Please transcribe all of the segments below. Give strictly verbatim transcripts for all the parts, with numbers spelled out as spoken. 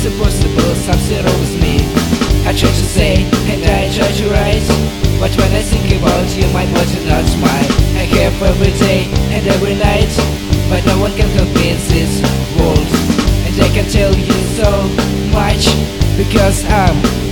impossible, something wrong with me. I try to say and I try to write, but when I think about you, my body not mine. I have every day and every night, but no one can convince this world. And I can tell you so much, because I'm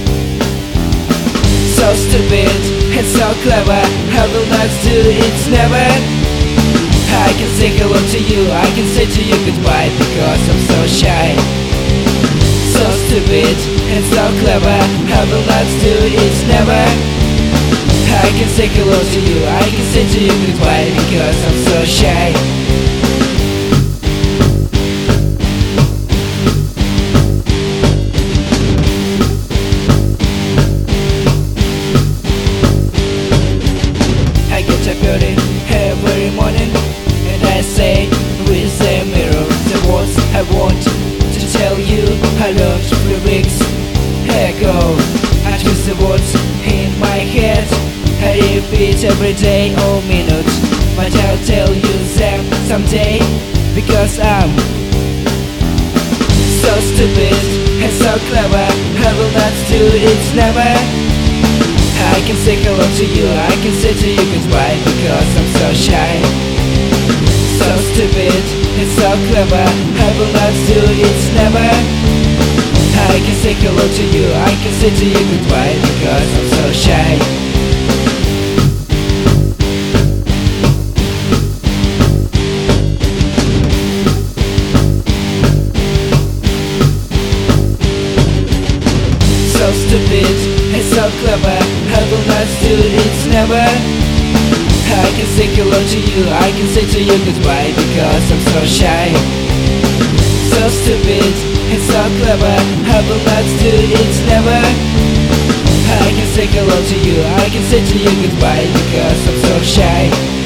so stupid and so clever. I will not do it never. I can say hello to you, I can say to you goodbye, because I'm so shy. So stupid and so clever, I will not do it never. I can say hello to you, I can say to you goodbye, because I'm so shy. I get up early every morning, and I say with the mirror the words I want to tell you. I learned three weeks ago. I twist the words in my head, I repeat every day or minute, but I'll tell you them someday, because I'm so stupid and so clever. I will not do it never. I can say hello to you, I can say to you goodbye, because I'm so shy. So stupid and so clever, I will not do it never. I can say hello to you, I can say to you goodbye, because I'm so shy. So stupid and so clever, I will not do it never. I can say hello to you, I can say to you goodbye, because I'm so shy. So stupid and so clever, I will not do it never. I can say hello to you, I can say to you goodbye, because I'm so shy.